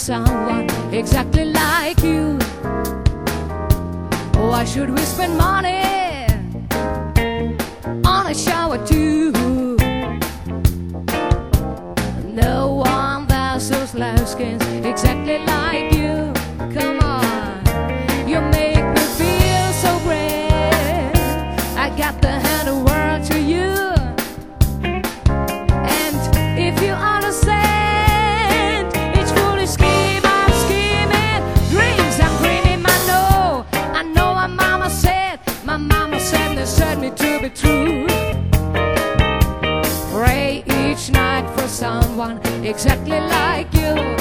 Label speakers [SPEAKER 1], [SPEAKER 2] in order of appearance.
[SPEAKER 1] someone exactly like you. Why should we spend money on a shower too? No one does those live skins exactly like you. Come on, you make me feel so great. I got the hand of world to you. And if you understand, it's foolish scheme I'm scheming. Dreams I'm dreaming, I know my mama said they said me to be true. Pray each night for someone exactly like you.